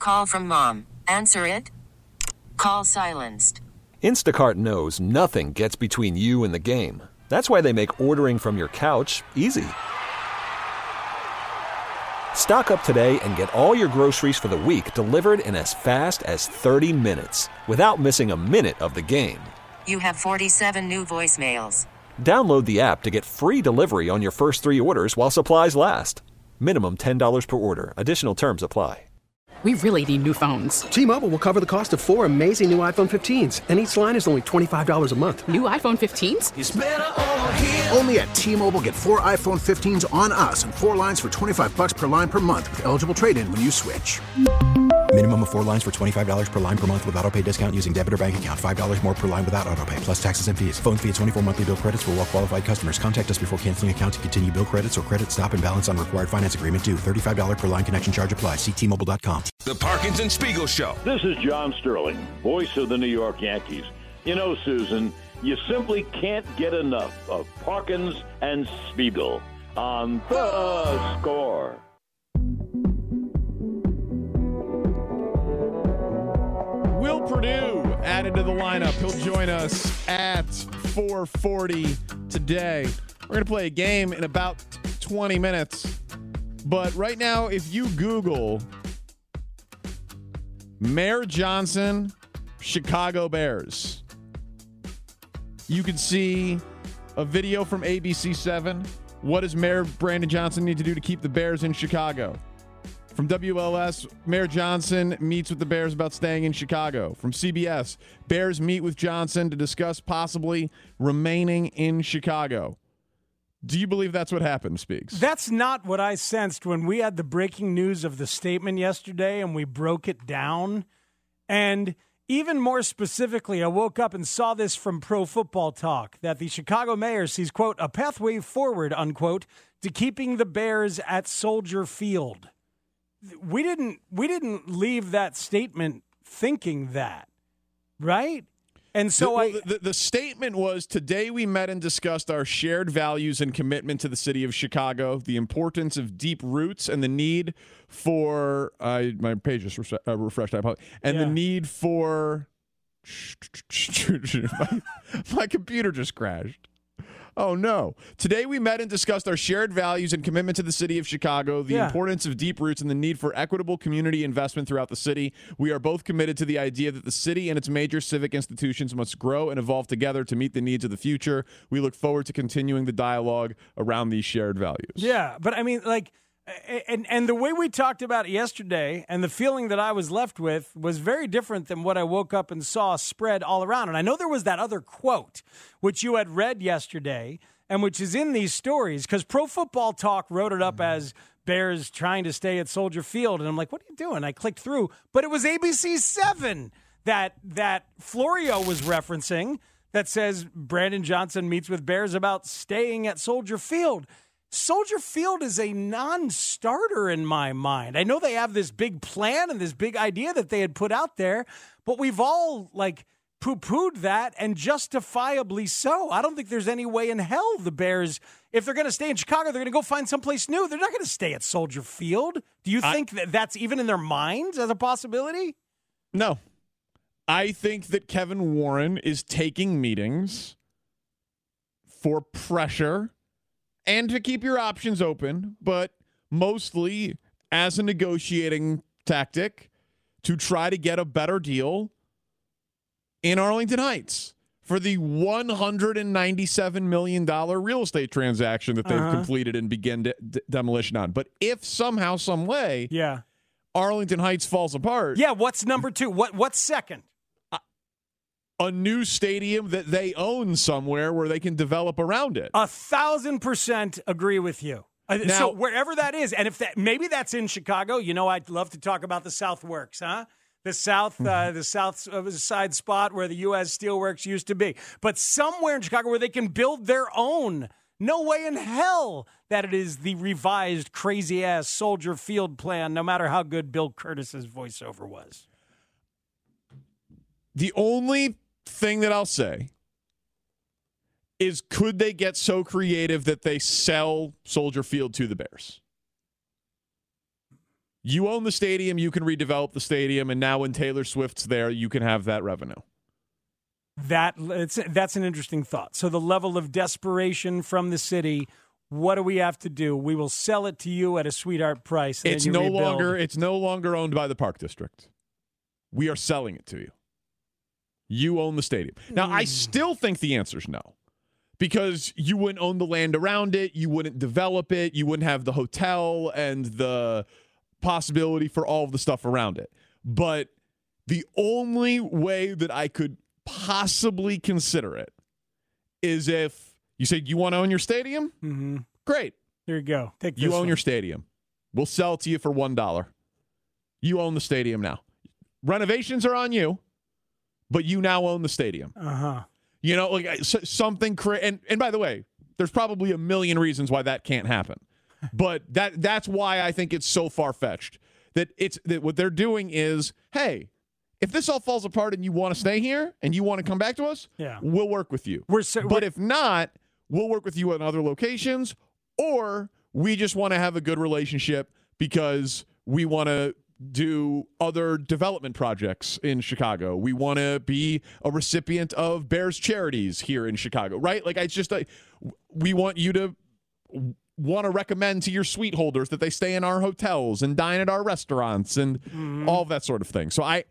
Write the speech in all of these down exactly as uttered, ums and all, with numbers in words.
Call from mom. Answer it. Call silenced. Instacart knows nothing gets between you and the game. That's why they make ordering from your couch easy. Stock up today and get all your groceries for the week delivered in as fast as thirty minutes without missing a minute of the game. You have forty-seven new voicemails. Download the app to get free delivery on your first three orders while supplies last. Minimum ten dollars per order. Additional terms apply. We really need new phones. T-Mobile will cover the cost of four amazing new iPhone fifteens, and each line is only twenty-five dollars a month. New iPhone fifteens? It's better over here. Only at T-Mobile, get four iPhone fifteens on us and four lines for twenty-five bucks per line per month with eligible trade-in when you switch. Minimum of four lines for twenty-five dollars per line per month with autopay discount using debit or bank account. five dollars more per line without autopay, plus taxes and fees. Phone fee at twenty-four monthly bill credits for well-qualified customers. Contact us before canceling account to continue bill credits or credit stop and balance on required finance agreement due. thirty-five dollars per line connection charge applies. See T Mobile dot com. The Parkinson Spiegel Show. This is John Sterling, voice of the New York Yankees. You know, Susan, you simply can't get enough of Parkins and Spiegel on The Score. Will Perdue added to the lineup. He'll join us at four forty today. We're going to play a game in about twenty minutes. But right now, if you Google Mayor Johnson, Chicago Bears, you can see a video from A B C seven. What does Mayor Brandon Johnson need to do to keep the Bears in Chicago? From W L S, Mayor Johnson meets with the Bears about staying in Chicago. From C B S, Bears meet with Johnson to discuss possibly remaining in Chicago. Do you believe that's what happened, Speaks? That's not what I sensed when we had the breaking news of the statement yesterday and we broke it down. And even more specifically, I woke up and saw this from Pro Football Talk, that the Chicago mayor sees, quote, a pathway forward, unquote, to keeping the Bears at Soldier Field. We didn't we didn't leave that statement thinking that, right? And so the, well, I the, the, the statement was, today we met and discussed our shared values and commitment to the city of Chicago, the importance of deep roots and the need for uh, my page just re- uh, refreshed, I apologize, and Yeah. the need for my, my computer just crashed. Oh, no. Today we met and discussed our shared values and commitment to the city of Chicago, the Yeah. importance of deep roots, and the need for equitable community investment throughout the city. We are both committed to the idea that the city and its major civic institutions must grow and evolve together to meet the needs of the future. We look forward to continuing the dialogue around these shared values. Yeah, but I mean, like, and and the way we talked about it yesterday and the feeling that I was left with was very different than what I woke up and saw spread all around. And I know there was that other quote, which you had read yesterday and which is in these stories, because Pro Football Talk wrote it up as Bears trying to stay at Soldier Field. And I'm like, what are you doing? I clicked through, but it was A B C seven that, that Florio was referencing that says Brandon Johnson meets with Bears about staying at Soldier Field. Soldier Field is a non-starter in my mind. I know they have this big plan and this big idea that they had put out there, but we've all, like, poo-pooed that, and justifiably so. I don't think there's any way in hell the Bears, if they're going to stay in Chicago, they're going to go find someplace new. They're not going to stay at Soldier Field. Do you I, think that that's even in their minds as a possibility? No. I think that Kevin Warren is taking meetings for pressure and to keep your options open, but mostly as a negotiating tactic to try to get a better deal in Arlington Heights for the one hundred ninety-seven million dollars real estate transaction that they've uh-huh. completed and began de- de- demolition on. But if somehow, some way, yeah, Arlington Heights falls apart. Yeah, what's number two? What What's second? A new stadium that they own somewhere where they can develop around it. A thousand percent agree with you. Now, so wherever that is, and if that maybe that's in Chicago, you know, I'd love to talk about the South Works, huh? The South, uh, the South side spot where the U S Steelworks used to be, but somewhere in Chicago where they can build their own. No way in hell that it is the revised crazy ass Soldier Field plan, no matter how good Bill Curtis's voiceover was. The only thing that I'll say is, could they get so creative that they sell Soldier Field to the Bears? You own the stadium, you can redevelop the stadium, and now when Taylor Swift's there, you can have that revenue. That it's, that's an interesting thought. So the level of desperation from the city, what do we have to do? We will sell it to you at a sweetheart price. And it's then you no rebuild. longer it's no longer owned by the Park District. We are selling it to you. You own the stadium. Now, mm. I still think the answer is no. Because you wouldn't own the land around it, you wouldn't develop it, you wouldn't have the hotel and the possibility for all of the stuff around it. But the only way that I could possibly consider it is if you said you want to own your stadium. Mm-hmm. Great. There you go. Take this you own one. your stadium. We'll sell it to you for one dollar. You own the stadium now. Renovations are on you, but you now own the stadium. Uh-huh. You know, like something cra- and and by the way, there's probably a million reasons why that can't happen. But that that's why I think it's so far-fetched. That it's that what they're doing is, hey, if this all falls apart and you want to stay here and you want to come back to us, yeah. we'll work with you. We're so, but we're, if not, we'll work with you in other locations, or we just want to have a good relationship because we want to do other development projects in Chicago. We want to be a recipient of Bears charities here in Chicago, right? Like, it's just like, we want you to want to recommend to your suite holders that they stay in our hotels and dine at our restaurants and mm-hmm. all of that sort of thing. So I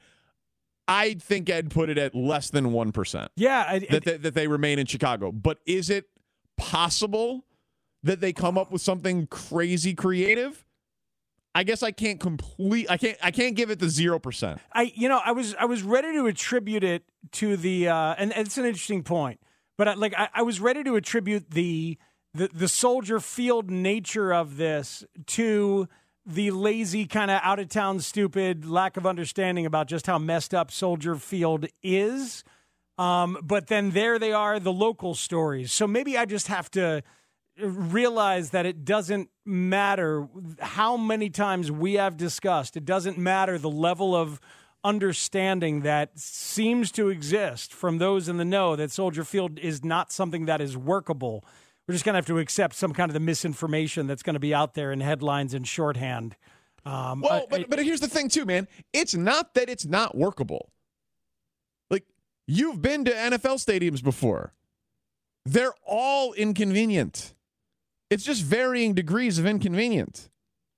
I think I'd put it at less than one percent. Yeah. I, that, they, that they remain in Chicago. But is it possible that they come up with something crazy creative? I guess I can't complete. I can't. I can't give it the zero percent. I, you know, I was, I was ready to attribute it to the, uh, and it's an interesting point. But I, like, I, I was ready to attribute the, the, the Soldier Field nature of this to the lazy kind of out of town, stupid lack of understanding about just how messed up Soldier Field is. Um, but then there they are, the local stories. So maybe I just have to realize that it doesn't matter how many times we have discussed. It doesn't matter the level of understanding that seems to exist from those in the know that Soldier Field is not something that is workable. We're just going to have to accept some kind of the misinformation that's going to be out there in headlines and shorthand. Um, well, I, but, but here's the thing, too, man. It's not that it's not workable. Like, you've been to N F L stadiums before. They're all inconvenient. It's just varying degrees of inconvenient.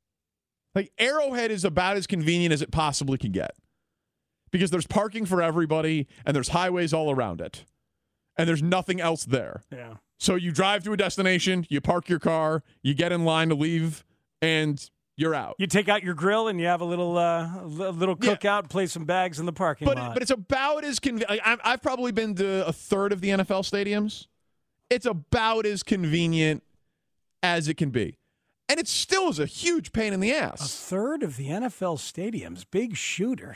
Like, Arrowhead is about as convenient as it possibly can get because there's parking for everybody and there's highways all around it and there's nothing else there. Yeah. So you drive to a destination, you park your car, you get in line to leave, and you're out. You take out your grill and you have a little uh, a little cookout, yeah. play some bags in the parking but lot. It, but it's about as convenient. I've probably been to a third of the N F L stadiums. It's about as convenient as it can be. And it still is a huge pain in the ass. A third of the N F L stadiums, big shooter.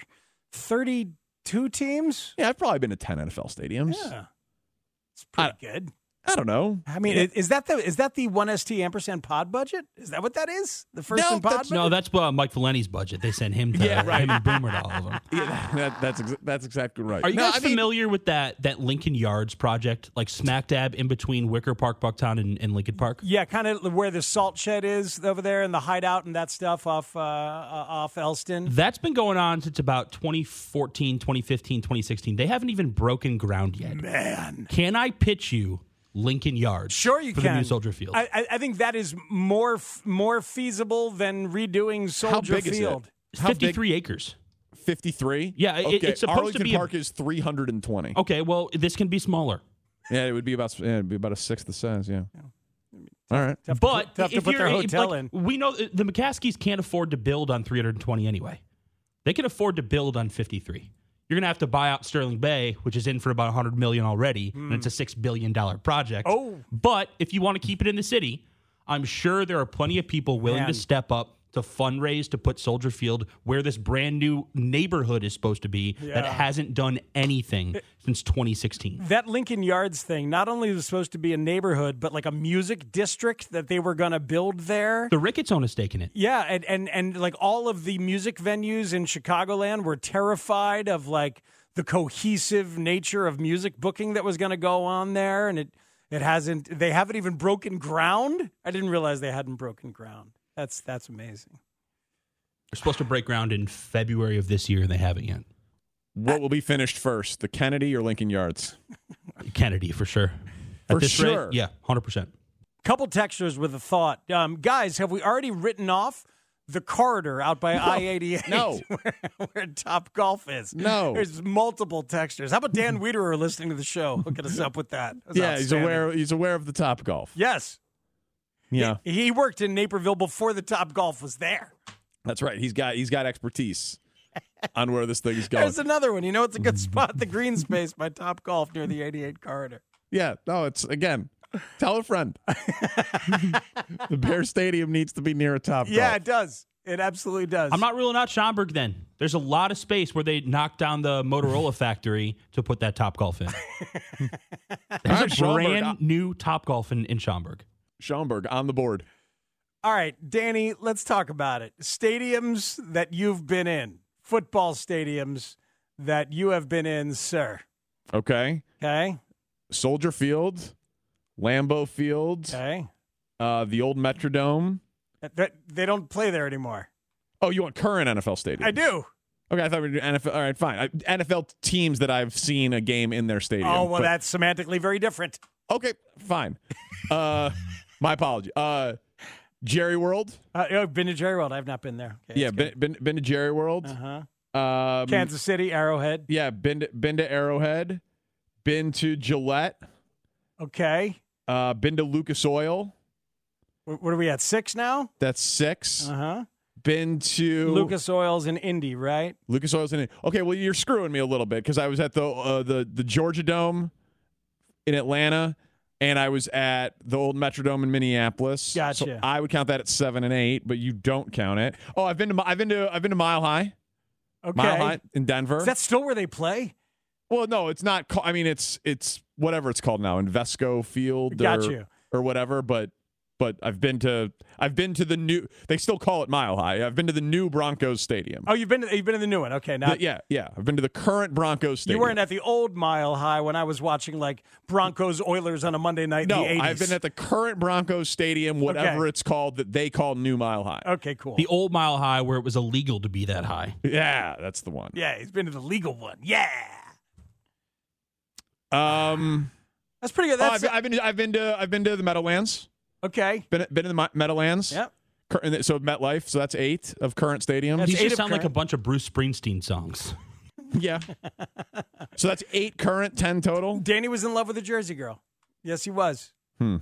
thirty-two teams? Yeah, I've probably been to ten N F L stadiums. Yeah. It's pretty I, good. I don't know. I mean, yeah. is that the is that the one S T ampersand pod budget? Is that what that is? The first no, in pod that's, budget? No, that's uh, Mike Valenti's budget. They send him to yeah, right. him and Boomer to all of them. Yeah, that, that's ex- that's exactly right. Are you no, guys I familiar mean, with that that Lincoln Yards project, like smack dab in between Wicker Park, Bucktown, and, and Lincoln Park? Yeah, kind of where the salt shed is over there and the hideout and that stuff off uh, off Elston. That's been going on since about twenty fourteen, twenty fifteen, twenty sixteen. They haven't even broken ground yet. Man. Can I pitch you Lincoln Yards? Sure, you for can. The new Soldier Field. I, I think that is more more feasible than redoing Soldier How big Field. Is it? fifty-three big? Acres. fifty-three? Yeah, okay. it, it's supposed Arlington to be. Park a, is three hundred twenty. Okay, well, this can be smaller. Yeah, it would be about yeah, it'd be about a sixth the size. Yeah. yeah. All right, tough but to, tough to if put their you're, hotel like, in. We know the McCaskies can't afford to build on three hundred twenty anyway. They can afford to build on fifty-three. You're going to have to buy out Sterling Bay, which is in for about one hundred million dollars already, mm. and it's a six billion dollars project. Oh. But if you want to keep it in the city, I'm sure there are plenty of people willing Man. to step up to fundraise to put Soldier Field where this brand new neighborhood is supposed to be yeah. that hasn't done anything it, since twenty sixteen. That Lincoln Yards thing, not only was it supposed to be a neighborhood, but like a music district that they were going to build there. The Ricketts own a stake in it. Yeah, and, and, and like all of the music venues in Chicagoland were terrified of like the cohesive nature of music booking that was going to go on there, and it, it hasn't, they haven't even broken ground. I didn't realize they hadn't broken ground. That's that's amazing. They're supposed to break ground in February of this year, and they haven't yet. What will be finished first, the Kennedy or Lincoln Yards? Kennedy, for sure. For At this sure. rate, yeah, one hundred percent. Couple textures with a thought. Um, guys, have we already written off the corridor out by I eighty-eight No. where, where Top Golf is? No. There's multiple textures. How about Dan Wiederer listening to the show? Hooking us up with that. That's Yeah, he's outstanding. aware. He's aware of the Top Golf. Yes. Yeah, He, he worked in Naperville before the Top Golf was there. that's right. He's got he's got expertise on where this thing is going. There's another one. You know, it's a good spot, the green space by Top Golf near the eighty-eight corridor. Yeah, no, it's again. Tell a friend. The Bear Stadium needs to be near a Top Golf. Yeah, it does. It absolutely does. I'm not ruling out Schaumburg then. There's a lot of space where they knocked down the Motorola factory to put that Top Golf in. There's right, a Schaumburg. brand new Top Golf in, in Schaumburg. Schaumburg on the board. All right, Danny, let's talk about it. Stadiums that you've been in, football stadiums that you have been in, sir. Okay. Okay. Soldier Field, Lambeau Field, Okay. uh, the old Metrodome. That- that- they don't play there anymore. Oh, you want current N F L stadium? I do. Okay, I thought we were doing N F L. All right, fine. I, N F L teams that I've seen a game in their stadium. Oh, well, but- that's semantically very different. okay, fine. uh, my apology. Uh, Jerry World. Uh, I've been to Jerry World. I've not been there. Okay, Yeah, been, been been to Jerry World. Uh-huh. Um, Kansas City, Arrowhead. Yeah, been to, been to Arrowhead. Been to Gillette. Okay. Uh, been to Lucas Oil. Wh- What are we at, six now? That's six. Uh-huh. Been to Lucas Oil's in Indy, right? Lucas Oil's in it. Okay, well you're screwing me a little bit because I was at the uh, the the Georgia Dome in Atlanta, and I was at the old Metrodome in Minneapolis. Gotcha. So I would count that at seven and eight, but you don't count it. Oh, I've been to I've been to I've been to Mile High. Okay. Mile High in Denver. Is that still where they play? Well, no, it's not. Call, I mean, it's it's whatever it's called now, Invesco Field, Got or, you. or whatever. But but I've been to I've been to the new. They still call it Mile High. I've been to the new Broncos Stadium. Oh, you've been to, you've been in the new one. Okay, now The- yeah, yeah. I've been to the current Broncos you Stadium. weren't at the old Mile High when I was watching like Broncos Oilers on a Monday night No, in the eighties. I've been at the current Broncos Stadium, whatever Okay. it's called, that they call New Mile High. Okay, cool. The old Mile High where it was illegal to be that high. Yeah, that's the one. yeah, he's been to the legal one. Yeah. Um, That's pretty good. oh, That's I've, I've been I've been to I've been to the Meadowlands. okay. Been been to the Mi- Meadowlands. Yep. Cur- So MetLife. So that's eight of current stadiums. That's These eight just of sound like a current. bunch of Bruce Springsteen songs. Yeah. So that's eight current, ten total. Danny was in love with a Jersey girl. Yes, he was. Hmm.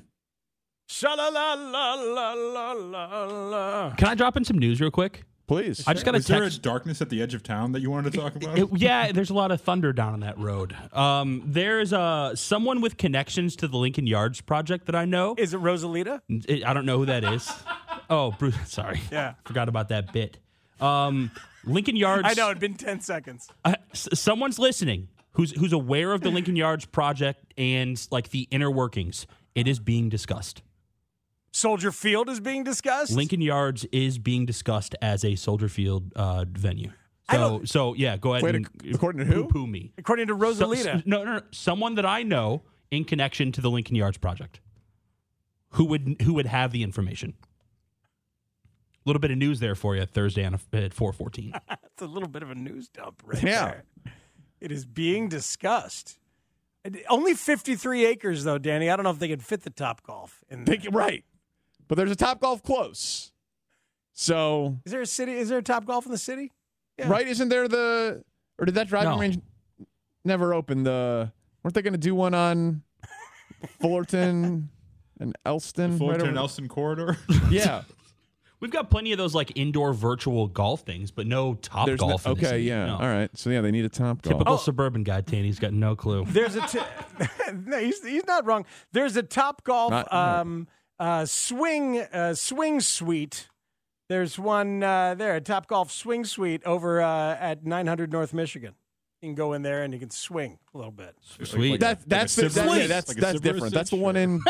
Sha-la-la-la-la-la-la. Can I drop in some news real quick? Please. I just got a Is there a text. darkness at the edge of town that you wanted to talk about? It- yeah, there's a lot of thunder down on that road. Um, there's uh, someone with connections to the Lincoln Yards project that I know. Is it Rosalita? It- I don't know who that is. Oh, Bruce, sorry. Yeah. Forgot about that bit. Um, Lincoln Yards. I know, it'd been ten seconds. Uh, s- someone's listening who's who's aware of the Lincoln Yards project and like the inner workings. It is being discussed. Soldier Field is being discussed? Lincoln Yards is being discussed as a Soldier Field uh, venue. I So, don't- so yeah, go ahead Wait, and according to who? poo-poo me. According to So- Rosalita. so- no, no, no, someone that I know in connection to the Lincoln Yards project, who would who would have the information. A little bit of news there for you Thursday on a, at four fourteen. That's a little bit of a news dump right Yeah. there. It is being discussed. It- Only fifty-three acres, though, Danny. I don't know if they could fit the Top Golf in there. Think- right. But there's a Top Golf close. So Is there a city? Is there a Top Golf in the city? Yeah. right, isn't there the or did that driving No. range never open? The weren't they going to do one on Fullerton and Elston? Fulton right over- and Elston corridor. Yeah. We've got plenty of those like indoor virtual golf things, but no Top There's no- Golf. in the okay, city. yeah. No. All right. So yeah, they need a Top Golf. Typical suburban guy, Tanny's got no clue. There's a. T- no, he's, he's not wrong. There's a Top Golf Not- um, uh, swing uh, swing suite. There's one uh, there, a Top Golf swing suite over uh, at nine hundred North Michigan. You can go in there and you can swing a little bit. Sweet. That, that's the, Like a that- yeah, Sivers- that's like a that's Sivers different. That's the cinch? one in.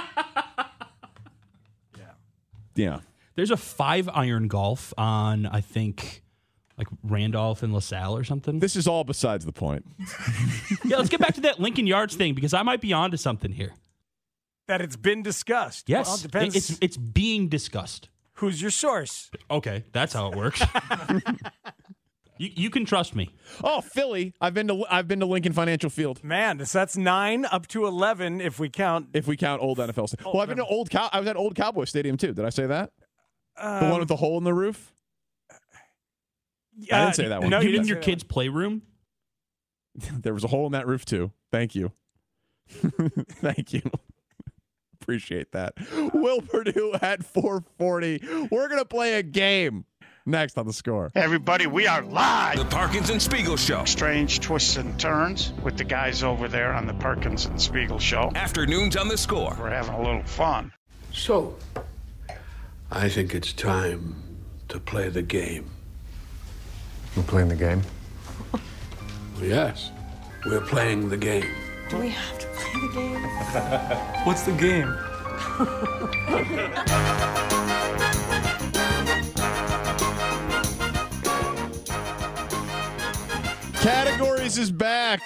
Yeah. Yeah. There's a five iron golf on, I think, like Randolph and LaSalle or something. This is all besides the point. Yeah, let's get back to that Lincoln Yards thing because I might be onto something here. That it's been discussed. Yes, Well, it depends. it's it's being discussed. Who's your source? Okay, that's how it works. you you can trust me. Oh, Philly. I've been to I've been to Lincoln Financial Field. Man, so that's nine up to eleven if we count. If we count old N F L. St- well, I've been to old. Cow- I was at Old Cowboy Stadium too. Did I say that? Um, the one with the hole in the roof. Uh, I didn't say that one. No, you you mean didn't your say kid's playroom? There was a hole in that roof too. Thank you. Thank you. Appreciate that. Will Purdue at four forty. We're going to play a game next on The Score. Hey everybody, we are live. The Parkinson Spiegel Show. Strange twists and turns with the guys over there on the Parkinson Spiegel Show. Afternoons on The Score. We're having a little fun. So, I think it's time to play the game. We're playing the game? Yes, we're playing the game. Do we have to play the game? What's the game? Categories is back.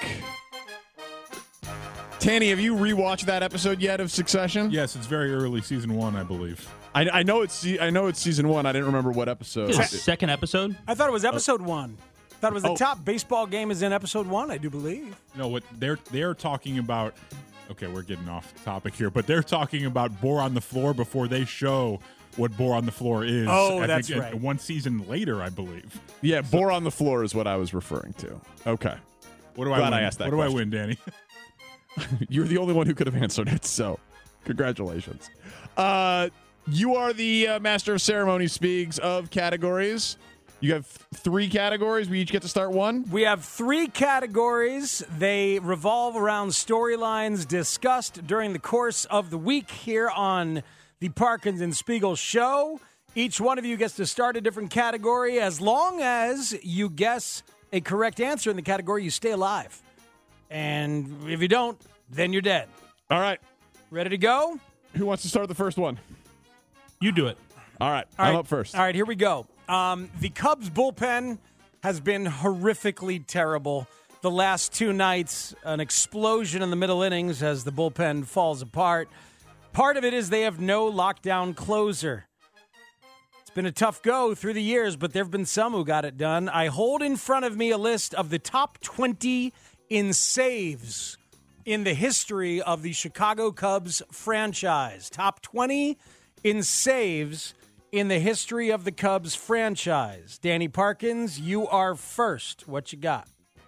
Tanny, have you rewatched that episode yet of Succession? Yes, it's very early, season one, I believe. I, I know it's I know it's season one. I didn't remember what episode. Second episode? I thought it was episode one. I thought it was the Oh. top baseball game is in episode one, I do believe. No, what they're they're talking about. Okay, we're getting off topic here, but they're talking about Bore on the Floor before they show what Bore on the Floor is. Oh, I that's think, right. uh, One season later, I believe. Yeah, Bore on the Floor is what I was referring to. Okay. What do I Glad win? I asked that What do question. I win, Danny? You're the only one who could have answered it, so congratulations. Uh, you are the uh, master of ceremonies, Speaks, of categories. You have three categories. We each get to start one. We have three categories. They revolve around storylines discussed during the course of the week here on the Parkinson Spiegel Show. Each one of you gets to start a different category. As long as you guess a correct answer in the category, you stay alive. And if you don't, then you're dead. All right. Ready to go? Who wants to start the first one? You do it. All right. All I'm right. up first. All right, here we go. Um, the Cubs bullpen has been horrifically terrible. The last two nights, an explosion in the middle innings as the bullpen falls apart. Part of it is they have no lockdown closer. It's been a tough go through the years, but there have been some who got it done. I hold in front of me a list of the top twenty in saves in the history of the Chicago Cubs franchise. Top twenty in saves in the history of the Cubs franchise. Danny Parkins, you are first. What you got?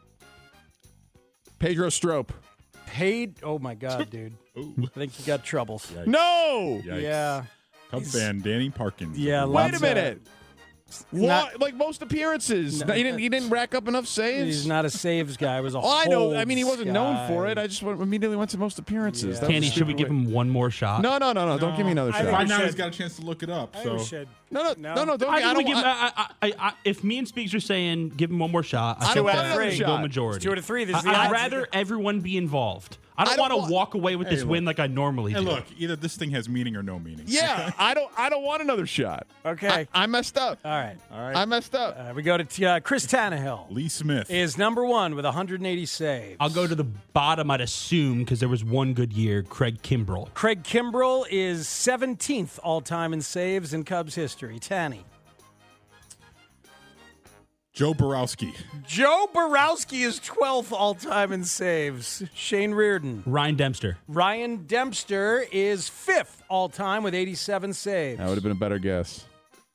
Pedro Strop. Paid. Oh, my God, dude. I think you got troubles. Yikes. No! Yikes. Yeah. Cub He's- fan Danny Parkins. Yeah, Wait lots a of- minute. Lo- not- like most appearances. No, he didn't he didn't rack up enough saves? He's not a saves guy. It was a Oh, I know. I holds mean, he wasn't guy. known for it. I just went, immediately went to most appearances. Yeah. That was Tanny, a should we stupid give way- him one more shot? No, no, no, no. Don't give me another I shot. think By we now, should. he's got a chance to look it up. I So think we should. No, no, No. no, no. Don't. I I, think we don't. give, I, I, I, I, I, if me and Speaks are saying give him one more shot, I, I think don't want that another we shot. go majority. Two out of three. This is the I, I'd odds. rather everyone be involved. I don't, I don't want to want- walk away with Hey, this look. win like I normally hey, do. look, either this thing has meaning or no meaning. yeah, I don't. I don't want another shot. Okay. I, I messed up. All right. All right. I messed up. Uh, we go to t- uh, Chris Tannehill. Lee Smith. Is number one with one hundred eighty saves. I'll go to the bottom, I'd assume, because there was one good year, Craig Kimbrell. Craig Kimbrell is seventeenth all-time in saves in Cubs history. Tanny. Joe Borowski. Joe Borowski is twelfth all-time in saves. Shane Reardon. Ryan Dempster. Ryan Dempster is fifth all-time with eighty-seven saves. That would have been a better guess.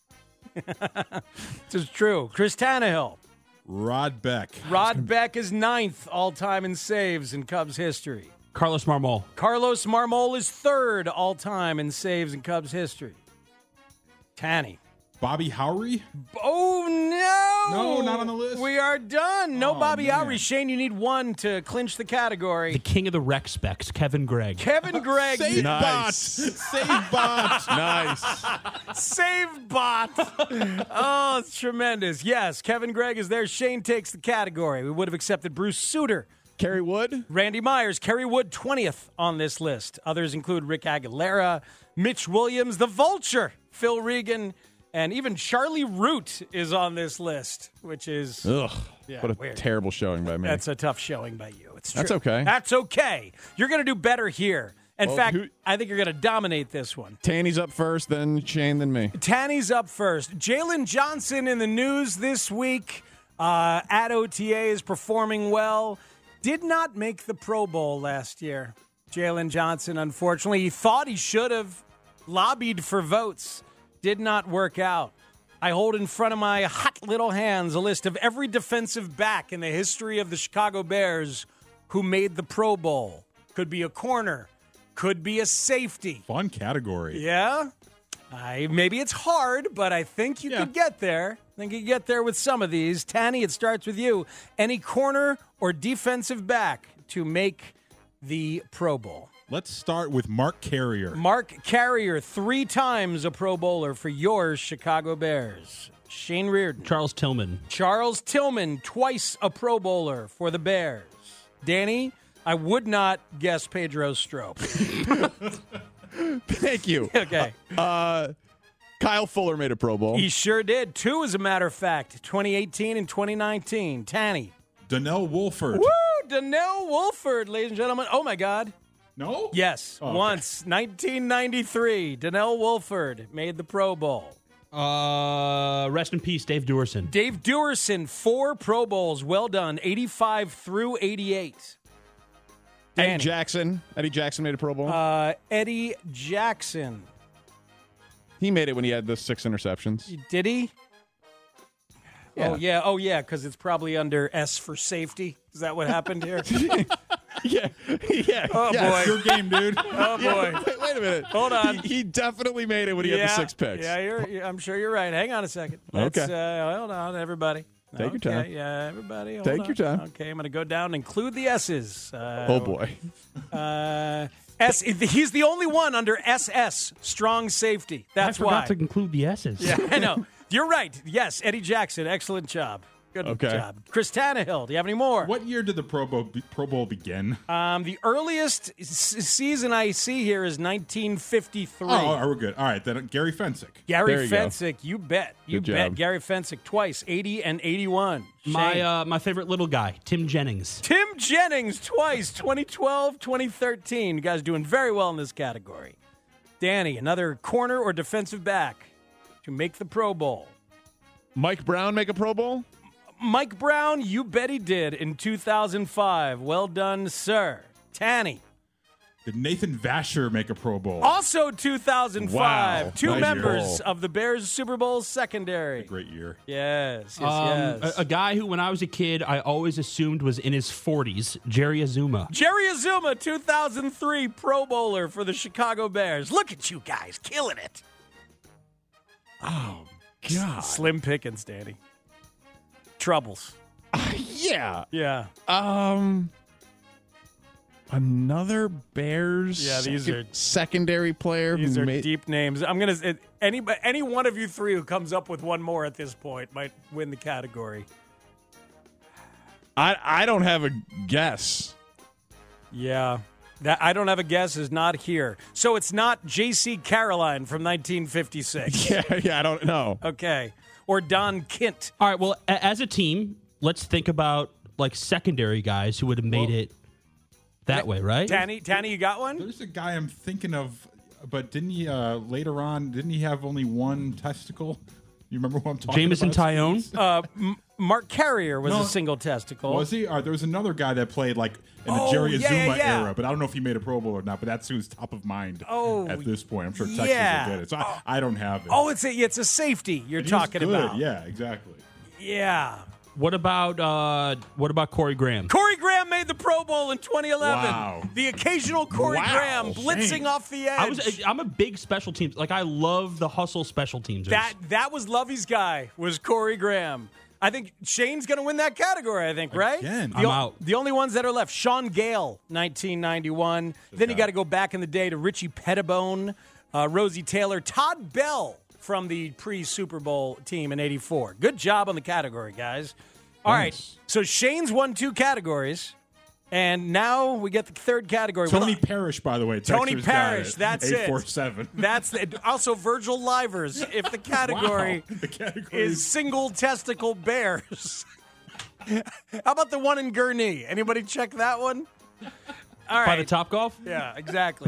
This is true. Chris Tannehill. Rod Beck. Rod Beck is ninth all-time in saves in Cubs history. Carlos Marmol. Carlos Marmol is third all-time in saves in Cubs history. Tanny. Bobby Howry. Oh, no. No, not on the list. We are done. No Oh, Bobby man. Howry. Shane, you need one to clinch the category. The king of the rec specs, Kevin Gregg. Kevin Gregg. Save Nice. bot. Save bot. Nice. Save bot. Oh, it's tremendous. Yes, Kevin Gregg is there. Shane takes the category. We would have accepted Bruce Sutter. Kerry Wood. Randy Myers, Kerry Wood, twentieth on this list. Others include Rick Aguilera, Mitch Williams, the Vulture, Phil Regan, and even Charlie Root is on this list, which is Ugh. Yeah, what a weird. terrible showing by me. That's a tough showing by you. It's true. That's okay. That's okay. You're going to do better here In Well, fact, who- I think you're going to dominate this one. Tanny's up first, then Shane, then me. Tanny's up first. Jalen Johnson in the news this week. Uh, at O T A is performing well. Did not make the Pro Bowl last year. Jalen Johnson, unfortunately. He thought he should have. Lobbied for votes. Did not work out. I hold in front of my hot little hands a list of every defensive back in the history of the Chicago Bears who made the Pro Bowl. Could be a corner. Could be a safety. Fun category. Yeah? I, maybe it's hard, but I think you Yeah. could get there. I think you could get there with some of these. Tanny, it starts with you. Any corner or defensive back to make the Pro Bowl? Let's start with Mark Carrier. Mark Carrier, three times a Pro Bowler for your Chicago Bears. Shane Reardon. Charles Tillman. Charles Tillman, twice a Pro Bowler for the Bears. Danny, I would not guess Pedro Strop. Thank you. Okay. Uh, Kyle Fuller made a Pro Bowl. He sure did. Two, as a matter of fact, twenty eighteen and twenty nineteen. Tanny. Donnell Wolford. Woo! Donnell Wolford, ladies and gentlemen. Oh, my God. No? Yes, Oh, okay. once. nineteen ninety-three. Donnell Wolford made the Pro Bowl. Uh, rest in peace, Dave Duerson. Dave Duerson, four Pro Bowls. Well done. eighty-five through eighty-eight. Eddie Danny. Jackson. Eddie Jackson made a Pro Bowl. Uh, Eddie Jackson. he made it when he had the six interceptions. Did he? Yeah. Oh, yeah. Oh, yeah, because it's probably under S for safety. Is that what happened here? yeah. Yeah. Oh, yes. boy. Your game, dude. Oh, Yeah, boy. wait, wait a minute. Hold on. He, he definitely made it when he had the six picks. Yeah, you're, you're- I'm sure you're right. Hang on a second. Let's, Okay. Uh, hold on, everybody. Take your Okay, time. Yeah, everybody. hold Take on. your time. Okay, I'm going to go down and include the S's. Uh, Oh, boy. Uh, S. He's the only one under S S, strong safety. That's I forgot why. to include the S's. Yeah, I know. You're right. Yes, Eddie Jackson. Excellent job. Good Okay. job. Chris Tannehill. Do you have any more? What year did the Pro Bowl, be, Pro Bowl begin? Um, the earliest s- season I see here is nineteen fifty-three. Oh, all right, we're good. All right, then Gary Fensick. Gary There you go. Fensick, you bet. You Good bet. job. Gary Fensick twice, eighty and eighty-one. My Shane. uh, my favorite little guy, Tim Jennings. Tim Jennings twice, twenty twelve, twenty thirteen. You guys doing very well in this category. Danny, another corner or defensive back to make the Pro Bowl. Mike Brown make a Pro Bowl? Mike Brown, you bet he did in two thousand five. Well done, sir. Tanny, Did Nathan Vasher make a Pro Bowl? also two thousand five. Wow. Two Nice members roll. of the Bears Super Bowl secondary. Great year. Yes, yes, Um, yes. a, a guy who, when I was a kid, I always assumed was in his forties, Jerry Azuma. Jerry Azuma, two thousand three Pro Bowler for the Chicago Bears. Look at you guys, killing it. Oh, God. Slim pickings, Danny. Troubles. Yeah. Yeah. Um, another Bears Yeah, these second- are- secondary player These who are made deep names. I'm gonna it, any any one of you three who comes up with one more at this point might win the category. I I don't have a guess. Yeah. That I don't have a guess is not here. So it's not J C Caroline from nineteen fifty-six. Yeah, yeah, I don't know. Okay. Or Don Kint. All right, well, a- as a team, let's think about like secondary guys who would have made it that way, right? Tanny, Tanny, you got one? There's a guy I'm thinking of, but didn't he uh, later on? Didn't he have only one testicle? You remember who I'm talking Jamison about? Tyone? Uh, M- Mark Carrier was No. a single testicle. Was he? Uh, there was another guy that played like in the Oh, Jerry yeah, Azuma yeah, yeah. era, but I don't know if he made a Pro Bowl or not. But that's who's top of mind Oh, at this point. I'm sure Texas yeah. will get it. So I, I don't have it. Oh, it's a it's a safety you're But he was talking good. about. Yeah, exactly. Yeah. What about uh, what about Corey Graham? Corey Graham made the Pro Bowl in twenty eleven. Wow. The occasional Corey Wow. Graham blitzing Shane. off the edge. I was I'm a big special teams. Like I love the hustle special teams. that that was Lovey's guy, was Corey Graham. I think Shane's going to win that category, I think, right? Again. The I'm o- out. The only ones that are left, Sean Gale, nineteen ninety-one. Then you guy. got to go back in the day to Richie Pettibone, uh, Rosie Taylor, Todd Bell from the pre-Super Bowl team in eighty-four. Good job on the category, guys. All right, Thanks. so Shane's won two categories, and now we get the third category. Tony Well, Parrish, by the way. Tony Texter's got Parrish, it. that's it. eight four seven. That's the, also Virgil Livers. If the category Wow. The category is single testicle bears. How about the one in Gurnee? Anybody check that one? All right. By the Top Golf? Yeah, exactly.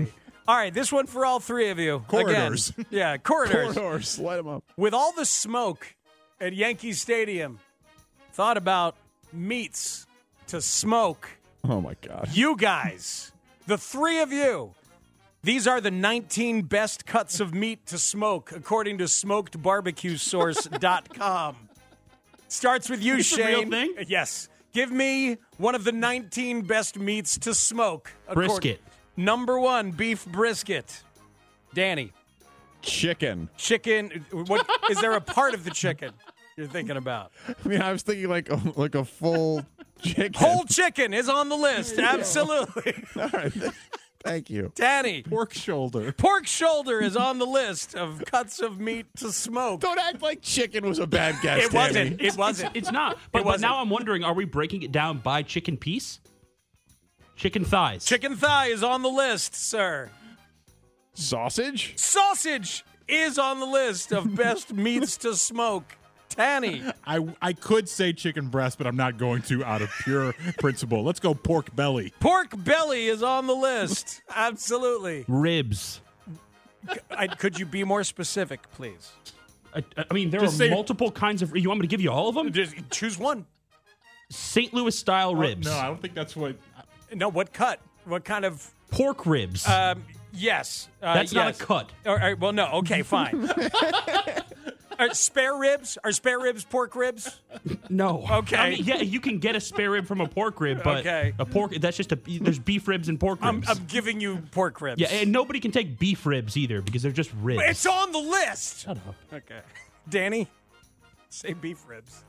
All right, this one for all three of you. Corridors. Again. Yeah, corridors. Corridors. Light them up. With all the smoke at Yankee Stadium, thought about meats to smoke. Oh, my God. You guys, the three of you, these are the nineteen best cuts of meat to smoke, according to smoked barbecue source dot com. Starts with you, It's a Shane. real thing? Yes. Give me one of the nineteen best meats to smoke. Brisket. Number one, beef brisket. Danny. Chicken. Chicken. What is there a part of the chicken you're thinking about? I mean, I was thinking like a, like a full chicken. Whole chicken is on the list. Absolutely. All right. Thank you. Danny. Pork shoulder. Pork shoulder is on the list of cuts of meat to smoke. Don't act like chicken was a bad guess. It wasn't. It wasn't. It's not. But, It but wasn't. now I'm wondering, are we breaking it down by chicken piece? Chicken thighs. Chicken thigh is on the list, sir. Sausage? Sausage is on the list of best meats to smoke. Tanny. I I could say chicken breast, but I'm not going to out of pure principle. Let's go pork belly. Pork belly is on the list. Absolutely. Ribs. I, could you be more specific, please? I, I mean, there Just are say- multiple kinds of. You want me to give you all of them? Just choose one. Saint Louis style ribs. No, I don't think that's what. No, what cut? What kind of? Pork ribs. Um, yes. Uh, That's not a yes. cut. All right, well, no. Okay, fine. Are spare ribs? Are spare ribs pork ribs? No. Okay. I mean, yeah, you can get a spare rib from a pork rib, but Okay. a pork that's just a there's beef ribs and pork I'm, ribs. I'm giving you pork ribs. yeah, and nobody can take beef ribs either because they're just ribs. It's on the list. Shut up. Okay. Danny, say beef ribs.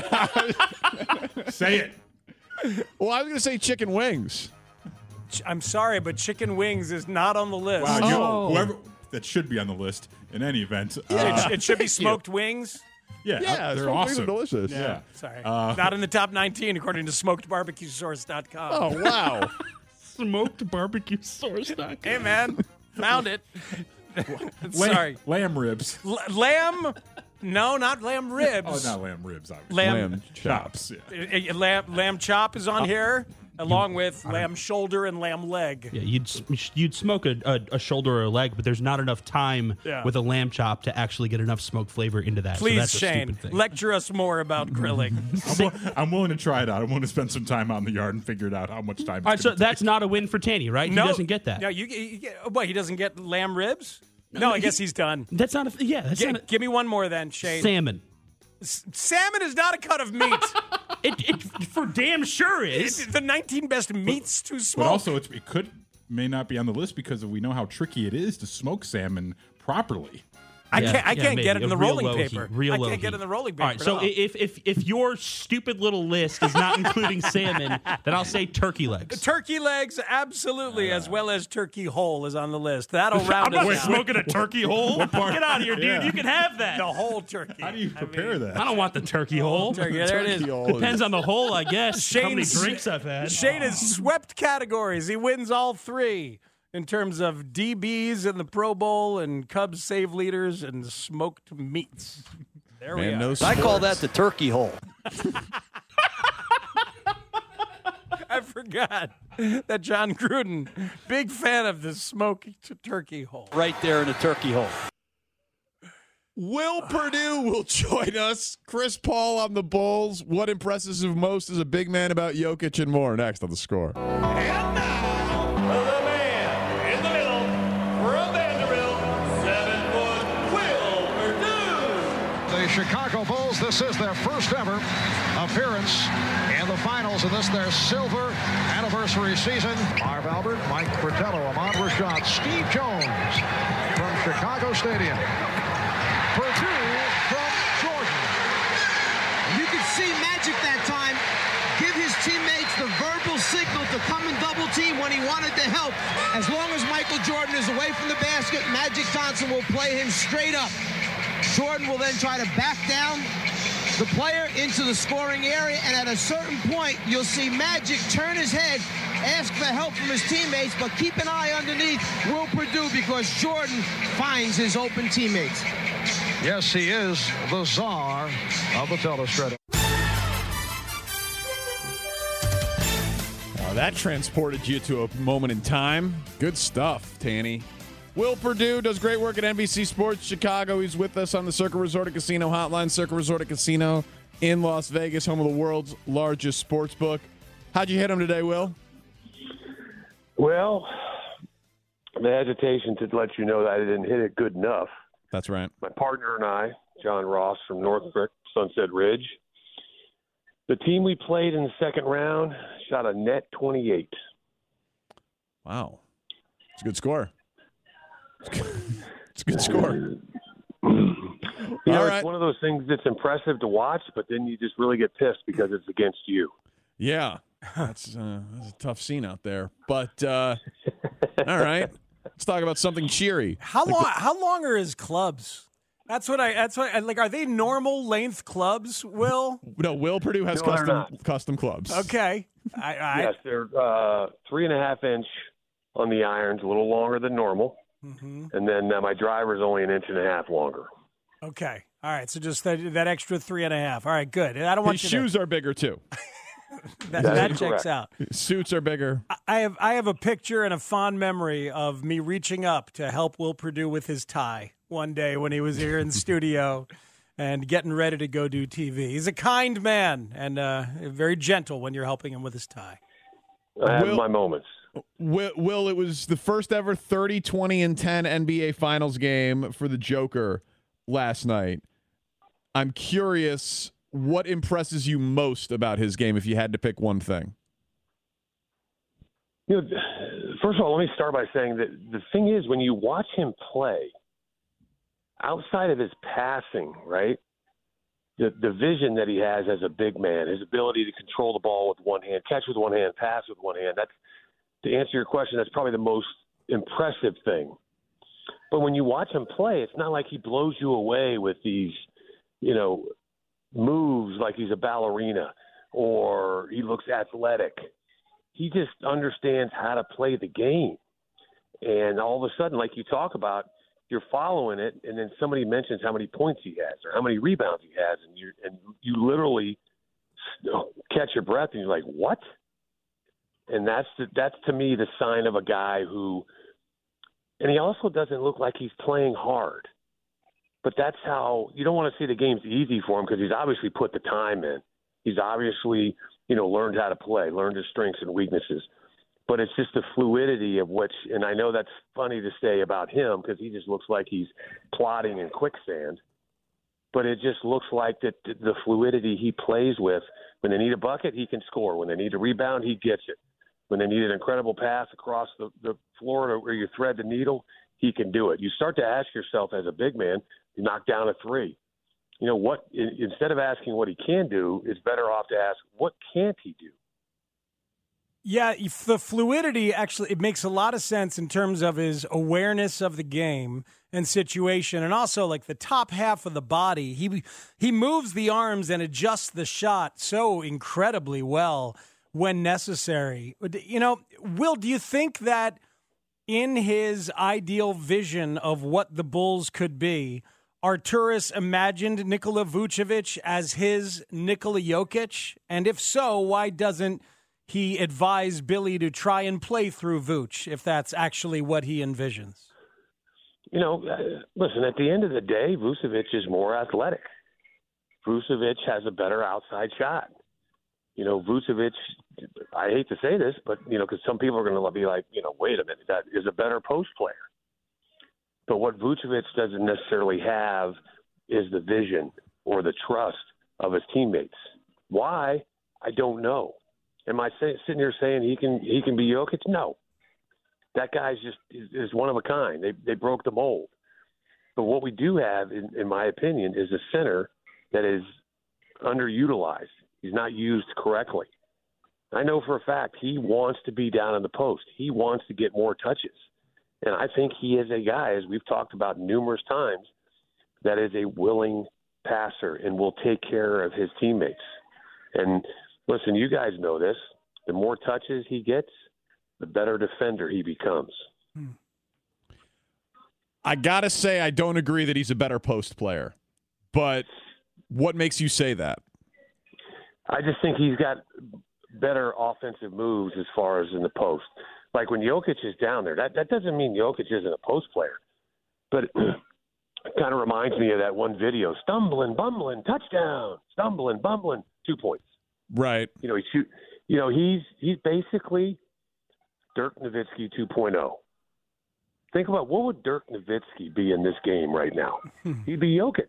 Say it. Well, I was going to say chicken wings. Ch- I'm sorry, but chicken wings is not on the list. Wow, you, Oh. whoever that should be on the list in any event. It, Uh, it should be thank you. smoked wings. yeah, Yeah, they're smoked wings are awesome. delicious. Yeah. Sorry. Uh, not in the top nineteen, according to smoked barbecue source dot com. Oh, wow. Smoked barbecue sauce. Hey, man. Found it. Lamb, Sorry. lamb ribs. L- lamb? No, not lamb Oh, ribs. not lamb ribs. Obviously. Lamb, Lamb chops. chops. Yeah. Uh, uh, lamb, lamb chop is on here, along with lamb shoulder and lamb leg. Yeah, you'd s- you'd smoke a, a, a shoulder or a leg, but there's not enough time Yeah. with a lamb chop to actually get enough smoke flavor into that. so Please, that's a Shane, stupid thing. lecture us more about grilling. I'm, wi- I'm willing to try it out. I'm willing to spend some time out in the yard and figure it out how much time. It's All right, so gonna that's not a win for Tanny, right? no, He doesn't get that. No, you, you get. What? He doesn't get lamb ribs? No, I guess he's done. That's not a. Yeah, that's Gi- not a, give me one more then, Shane. salmon. S- salmon is not a cut of meat. It, it for damn sure is. It's the nineteen best meats to smoke. But also, it's, it could may not be on the list because we know how tricky it is to smoke salmon properly. I Yeah, can't. I yeah, can't maybe. get it in A the real rolling low paper. heat, real I low can't get heat. it in the rolling paper. All right, so at all. if if if your stupid little list is not including salmon, then I'll say turkey legs. turkey legs, absolutely, as well as turkey whole is on the list. That'll round I'm us not out. smoking a turkey whole. Get out of here, dude. Yeah. You can have that. The whole turkey. How do you prepare mean, that? I don't want the turkey hole. Turkey, there it is. Turkey hole Depends on the hole, I guess. How many Shane's- drinks I've had. Shane has swept categories. He wins all three in terms of D Bs in the Pro Bowl and Cubs save leaders and smoked meats. There we Man, are. no I call that sports. the turkey hole. I forgot that John Gruden, big fan of the smoked turkey hole. Right there in the turkey hole. Will Purdue will join us. Chris Paul on the Bulls. What impresses him most as a big man about Jokic and more. Next on The Score. And now, the man in the middle from Vanderbilt, seven foot Will Purdue. The Chicago Bulls, this is their first ever appearance in the finals of this, their silver anniversary season. Marv Albert, Mike Fratello, Ahmad Rashad, Steve Jones from Chicago Stadium. Purdue from Jordan. You could see Magic that time give his teammates the verbal signal to come and double team when he wanted to help. As long as Michael Jordan is away from the basket, Magic Johnson will play him straight up. Jordan will then try to back down the player into the scoring area, and at a certain point, you'll see Magic turn his head, ask for help from his teammates, but keep an eye underneath Will Purdue because Jordan finds his open teammates. Yes, he is the czar of the telestrator. Oh, that transported you to a moment in time. Good stuff, Tanny. Will Perdue does great work at N B C Sports Chicago. He's with us on the Circa Resort and Casino hotline. Circa Resort and Casino in Las Vegas, home of the world's largest sports book. How'd you hit him today, Will? Well, the hesitation to let you know that I didn't hit it good enough. That's right. My partner and I, John Ross from Northbrook, Sunset Ridge, the team we played in the second round shot a net twenty-eight. Wow. It's a good score. It's a good score. You know, All it's right. one of those things that's impressive to watch, but then you just really get pissed because it's against you. Yeah. That's, uh, that's a tough scene out there. But, uh, all right. Let's talk about something cheery. How Like long? the- How long are his clubs? That's what I. That's what. I, like, are they normal length clubs? Will? No, Will Perdue has No, they're custom not. custom clubs. Okay. I, I, Yes, they're uh, three and a half inch on the irons, a little longer than normal. Mhm. And then uh, my driver's only an inch and a half longer. Okay. All right. So just that, that extra three and a half. All right. Good. I don't want His you shoes to, are bigger, too. that, That that is checks correct. out. Suits are bigger. I have I have a picture and a fond memory of me reaching up to help Will Perdue with his tie one day when he was here in the studio and getting ready to go do T V. He's a kind man and uh, very gentle when you're helping him with his tie. I have Will- my moments. Will, Will, it was the first ever thirty, twenty, and ten N B A Finals game for the Joker last night. I'm curious, what impresses you most about his game if you had to pick one thing? You know, first of all, let me start by saying that the thing is, when you watch him play, outside of his passing, right, the the vision that he has as a big man, his ability to control the ball with one hand, catch with one hand, pass with one hand, that's, to answer your question, that's probably the most impressive thing. But when you watch him play, it's not like he blows you away with these, you know, moves like he's a ballerina or he looks athletic. He just understands how to play the game. And all of a sudden, like you talk about, you're following it, and then somebody mentions how many points he has or how many rebounds he has, and you and you literally catch your breath, and you're like, what? And that's the, that's to me the sign of a guy who, and he also doesn't look like he's playing hard. But that's how you don't want to see the games easy for him because he's obviously put the time in. He's obviously, you know, learned how to play, learned his strengths and weaknesses. But it's just the fluidity of which, and I know that's funny to say about him because he just looks like he's plodding in quicksand. But it just looks like that the fluidity he plays with. When they need a bucket, he can score. When they need a rebound, he gets it. When they need an incredible pass across the, the floor where you thread the needle, he can do it. You start to ask yourself as a big man, you knock down a three. You know what? Instead of asking what he can do, it's better off to ask what can't he do. Yeah, if the fluidity actually it makes a lot of sense in terms of his awareness of the game and situation, and also like the top half of the body. He he moves the arms and adjusts the shot so incredibly well when necessary. You know, Will, do you think that in his ideal vision of what the Bulls could be, Arturas imagined Nikola Vucevic as his Nikola Jokic? And if so, why doesn't he advise Billy to try and play through Vooch if that's actually what he envisions? You know, uh, listen, at the end of the day, Vucevic is more athletic. Vucevic has a better outside shot. You know, Vucevic, I hate to say this, but, you know, because some people are going to be like, you know, wait a minute, that is a better post player. But what Vucevic doesn't necessarily have is the vision or the trust of his teammates. Why? I don't know. Am I say, sitting here saying he can he can be Jokic? No. That guy's just is, is one of a kind. They they broke the mold. But what we do have, in, in my opinion, is a center that is underutilized. He's not used correctly. I know for a fact he wants to be down in the post. He wants to get more touches. And I think he is a guy, as we've talked about numerous times, that is a willing passer and will take care of his teammates. And listen, you guys know this. The more touches he gets, the better defender he becomes. I got to say I don't agree that he's a better post player. But what makes you say that? I just think he's got better offensive moves as far as in the post. Like when Jokic is down there, that, that doesn't mean Jokic isn't a post player. But it kind of reminds me of that one video, stumbling, bumbling, touchdown, stumbling, bumbling, two points. Right. You know, he shoot, you know, he's he's basically Dirk Nowitzki two point oh. Think about what would Dirk Nowitzki be in this game right now? He'd be Jokic.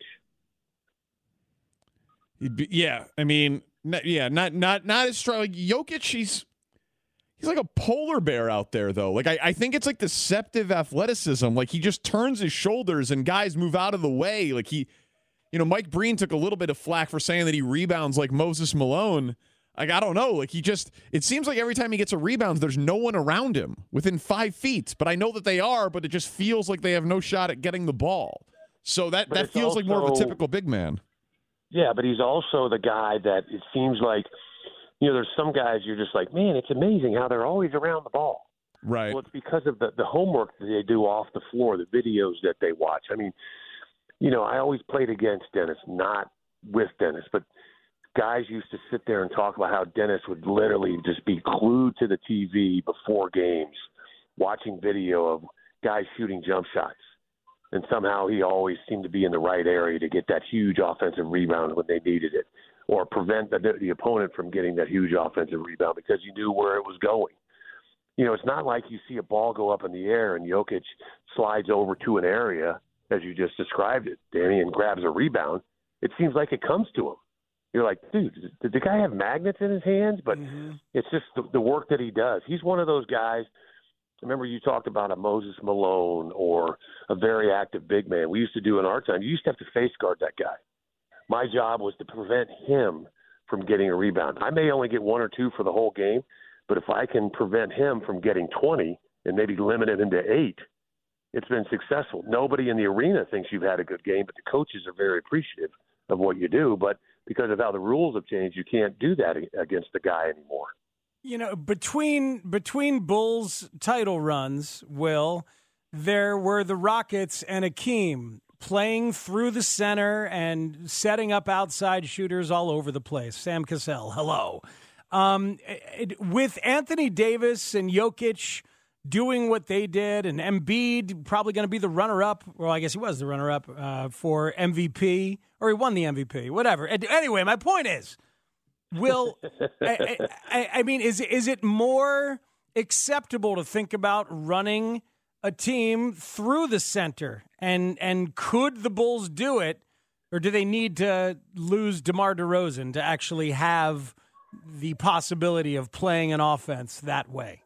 He'd be, yeah, I mean, not, yeah, not not not as strong. Like Jokic, he's he's like a polar bear out there, though. Like I, I think it's like deceptive athleticism. Like he just turns his shoulders and guys move out of the way. Like he, you know, Mike Breen took a little bit of flack for saying that he rebounds like Moses Malone. Like, I don't know. Like, he just, it seems like every time he gets a rebound, there's no one around him within five feet. But I know that they are, but it just feels like they have no shot at getting the ball. So that, that feels also, like more of a typical big man. Yeah, but he's also the guy that it seems like, you know, there's some guys you're just like, man, it's amazing how they're always around the ball. Right. Well, it's because of the, the homework that they do off the floor, the videos that they watch. I mean, you know, I always played against Dennis, not with Dennis, but guys used to sit there and talk about how Dennis would literally just be glued to the T V before games, watching video of guys shooting jump shots. And somehow he always seemed to be in the right area to get that huge offensive rebound when they needed it, or prevent the, the opponent from getting that huge offensive rebound because you knew where it was going. You know, it's not like you see a ball go up in the air and Jokic slides over to an area, as you just described it, Danny, and grabs a rebound. It seems like it comes to him. You're like, dude, did the guy have magnets in his hands? But mm-hmm. it's just the, the work that he does. He's one of those guys. Remember you talked about a Moses Malone or a very active big man. We used to do in our time. You used to have to face guard that guy. My job was to prevent him from getting a rebound. I may only get one or two for the whole game, but if I can prevent him from getting twenty and maybe limit him to eight, it's been successful. Nobody in the arena thinks you've had a good game, but the coaches are very appreciative of what you do. But because of how the rules have changed, you can't do that against the guy anymore. You know, between between Bulls title runs, Will, there were the Rockets and Akeem playing through the center and setting up outside shooters all over the place. Sam Cassell, hello. Um, it, with Anthony Davis and Jokic doing what they did, and Embiid probably going to be the runner-up. Well, I guess he was the runner-up uh, for M V P, or he won the M V P, whatever. Anyway, my point is, Will, I, I, I mean, is is it more acceptable to think about running a team through the center? And and could the Bulls do it, or do they need to lose DeMar DeRozan to actually have the possibility of playing an offense that way?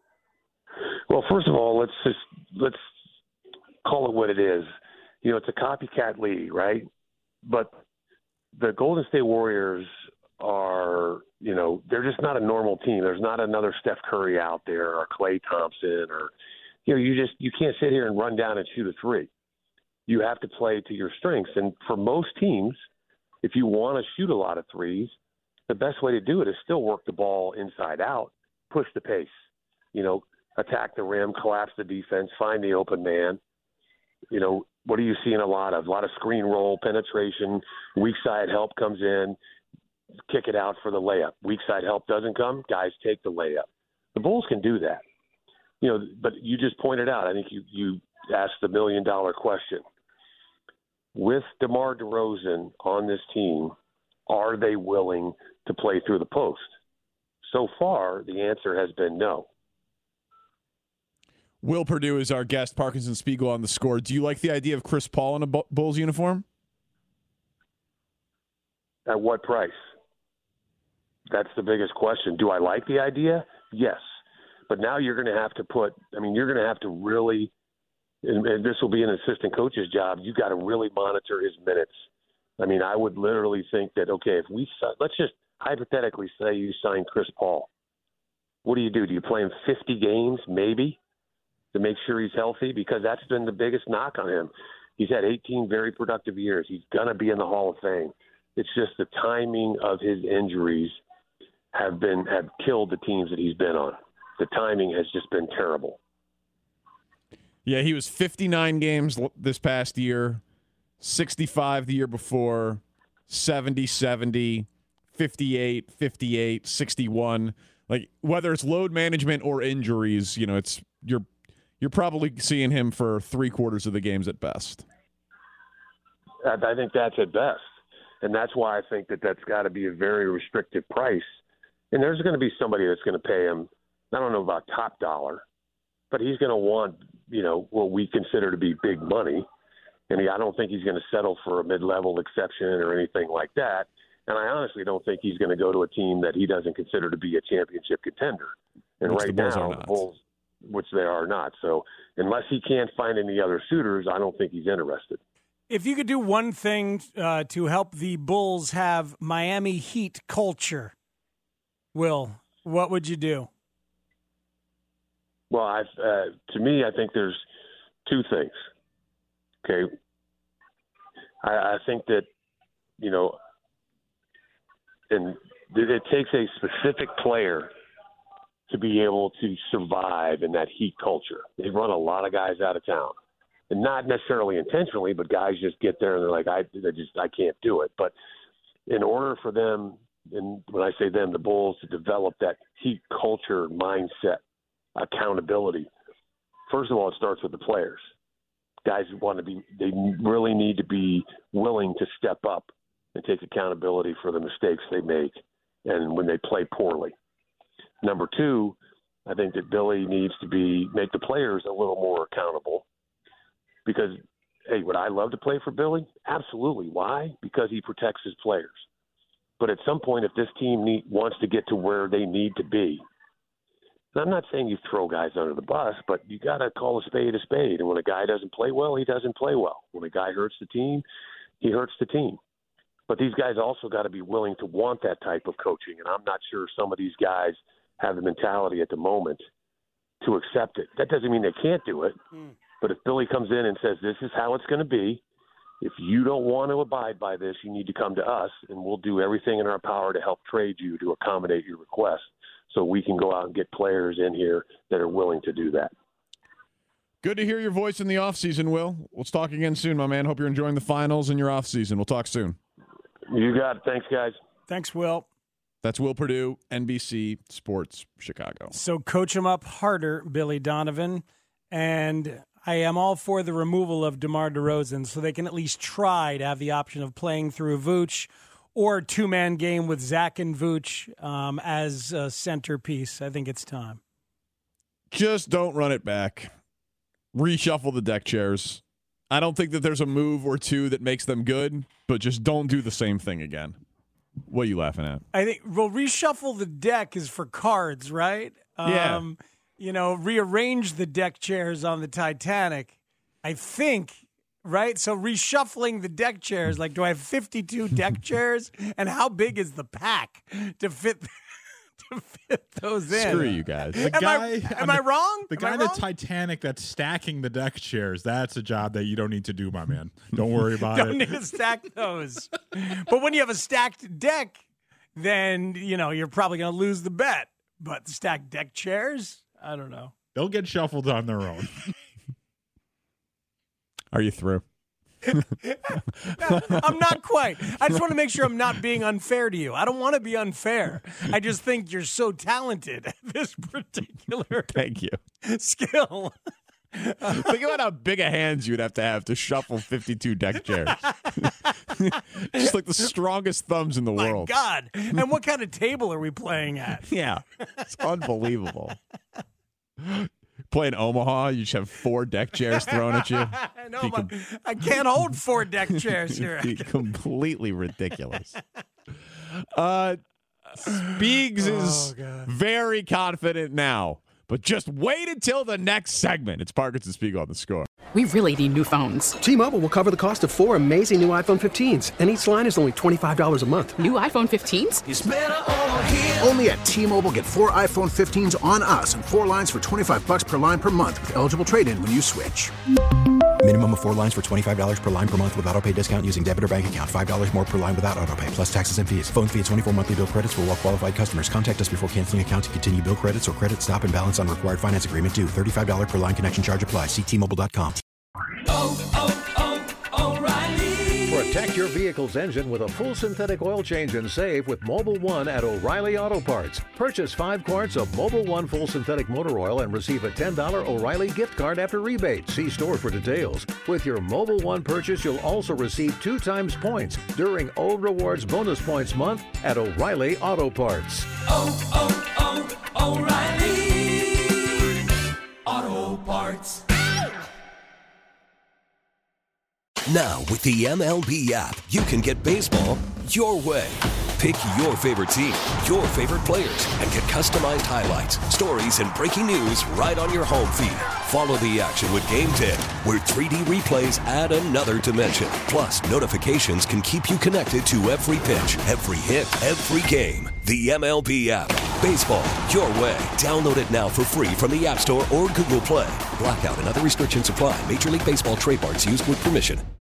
Well, first of all, let's just let's call it what it is. You know, it's a copycat league, right? But the Golden State Warriors are, you know, they're just not a normal team. There's not another Steph Curry out there or Klay Thompson, or, you know, you just you can't sit here and run down and shoot a three. You have to play to your strengths. And for most teams, if you want to shoot a lot of threes, the best way to do it is still work the ball inside out, push the pace, you know, attack the rim, collapse the defense, find the open man. You know, what are you seeing a lot of? A lot of screen roll, penetration, weak side help comes in, kick it out for the layup. Weak side help doesn't come, guys take the layup. The Bulls can do that. You know, but you just pointed out, I think you, you asked the million-dollar question. With DeMar DeRozan on this team, are they willing to play through the post? So far, the answer has been no. Will Perdue is our guest, Parkinson Spiegel on The Score. Do you like the idea of Chris Paul in a Bulls uniform? At what price? That's the biggest question. Do I like the idea? Yes. But now you're going to have to put, I mean, you're going to have to really, and, and this will be an assistant coach's job, you got to really monitor his minutes. I mean, I would literally think that, okay, if we, let's just hypothetically say you sign Chris Paul. What do you do? Do you play him fifty games, maybe, to make sure he's healthy? Because that's been the biggest knock on him. He's had eighteen very productive years. He's going to be in the Hall of Fame. It's just the timing of his injuries have been have killed the teams that he's been on. The timing has just been terrible. Yeah, he was fifty-nine games this past year, sixty-five the year before, seventy, seventy, fifty-eight, fifty-eight, sixty-one. Like whether it's load management or injuries, you know, it's you're you're probably seeing him for three quarters of the games at best. I, I think that's at best, and that's why I think that that's got to be a very restrictive price. And there's going to be somebody that's going to pay him. I don't know about top dollar, but he's going to want, you know, what we consider to be big money. And he, I don't think he's going to settle for a mid-level exception or anything like that. And I honestly don't think he's going to go to a team that he doesn't consider to be a championship contender. And Which right the Bulls now, are the not. Bulls, which they are not. So unless he can't find any other suitors, I don't think he's interested. If you could do one thing uh, to help the Bulls have Miami Heat culture, Will, what would you do? Well, I, uh, to me, I think there's two things. Okay. I, I think that, you know, and it takes a specific player to be able to survive in that Heat culture. They run a lot of guys out of town, and not necessarily intentionally, but guys just get there and they're like, I, I just, I can't do it. But in order for them, and when I say them, the Bulls, to develop that Heat culture mindset, accountability, first of all, it starts with the players. Guys want to be, they really need to be willing to step up and take accountability for the mistakes they make and when they play poorly. Number two, I think that Billy needs to be, make the players a little more accountable because, hey, would I love to play for Billy? Absolutely. Why? Because he protects his players. But at some point, if this team need, wants to get to where they need to be, and I'm not saying you throw guys under the bus, but you got to call a spade a spade. And when a guy doesn't play well, he doesn't play well. When a guy hurts the team, he hurts the team. But these guys also got to be willing to want that type of coaching. And I'm not sure some of these guys have the mentality at the moment to accept it. That doesn't mean they can't do it. Mm. But if Billy comes in and says, this is how it's going to be, if you don't want to abide by this, you need to come to us, and we'll do everything in our power to help trade you to accommodate your request so we can go out and get players in here that are willing to do that. Good to hear your voice in the offseason, Will. Let's talk again soon, my man. Hope you're enjoying the finals and your offseason. We'll talk soon. You got it. Thanks, guys. Thanks, Will. That's Will Perdue, N B C Sports Chicago. So coach him up harder, Billy Donovan. And I am all for the removal of DeMar DeRozan so they can at least try to have the option of playing through Vooch or a two-man game with Zach and Vooch um, as a centerpiece. I think it's time. Just don't run it back. Reshuffle the deck chairs. I don't think that there's a move or two that makes them good, but just don't do the same thing again. What are you laughing at? I think, well, reshuffle the deck is for cards, right? Yeah. Um, you know, rearrange the deck chairs on the Titanic, I think, right? So reshuffling the deck chairs, like, do I have fifty-two deck chairs? And how big is the pack to fit to fit those in? Screw you guys. The am guy, I, am I wrong? The am guy I in the wrong? Titanic that's stacking the deck chairs, that's a job that you don't need to do, my man. Don't worry about Don't it. need to stack those. But when you have a stacked deck, then, you know, you're probably going to lose the bet. But stacked deck chairs? I don't know. They'll get shuffled on their own. Are you through? No, I'm not quite. I just want to make sure I'm not being unfair to you. I don't want to be unfair. I just think you're so talented at this particular Thank you. skill. Think about how big a hands you'd have to have to shuffle fifty-two deck chairs. Just like the strongest thumbs in the My world. God. And what kind of table are we playing at? Yeah. It's unbelievable. Playing Omaha, you just have four deck chairs thrown at you. I know, but I can't hold four deck chairs here. Be completely ridiculous. Uh, Speegs is Oh, very confident now, but just wait until the next segment. It's Parkins and Spiegel on The Score. We really need new phones. T-Mobile will cover the cost of four amazing new iPhone fifteens, and each line is only twenty-five dollars a month. New iPhone fifteens? It's better over here. Only at T-Mobile, get four iPhone fifteens on us and four lines for twenty-five bucks per line per month with eligible trade-in when you switch. Minimum of four lines for twenty-five dollars per line per month with autopay discount using debit or bank account. five dollars more per line without autopay, plus taxes and fees. Phone fee at twenty-four monthly bill credits for well-qualified customers. Contact us before canceling account to continue bill credits or credit stop and balance on required finance agreement due. thirty-five dollars per line connection charge applies. See T Mobile dot com. Oh, oh, oh, O'Reilly. Protect your vehicle's engine with a full synthetic oil change and save with Mobil One at O'Reilly Auto Parts. Purchase five quarts of Mobil One full synthetic motor oil and receive a ten dollars O'Reilly gift card after rebate. See store for details. With your Mobil One purchase, you'll also receive two times points during O Rewards Bonus Points Month at O'Reilly Auto Parts. Oh, oh, oh, O'Reilly Auto Parts. Now, with the M L B app, you can get baseball your way. Pick your favorite team, your favorite players, and get customized highlights, stories, and breaking news right on your home feed. Follow the action with Game Day, where three D replays add another dimension. Plus, notifications can keep you connected to every pitch, every hit, every game. The M L B app. Baseball your way. Download it now for free from the App Store or Google Play. Blackout and other restrictions apply. Major League Baseball trademarks used with permission.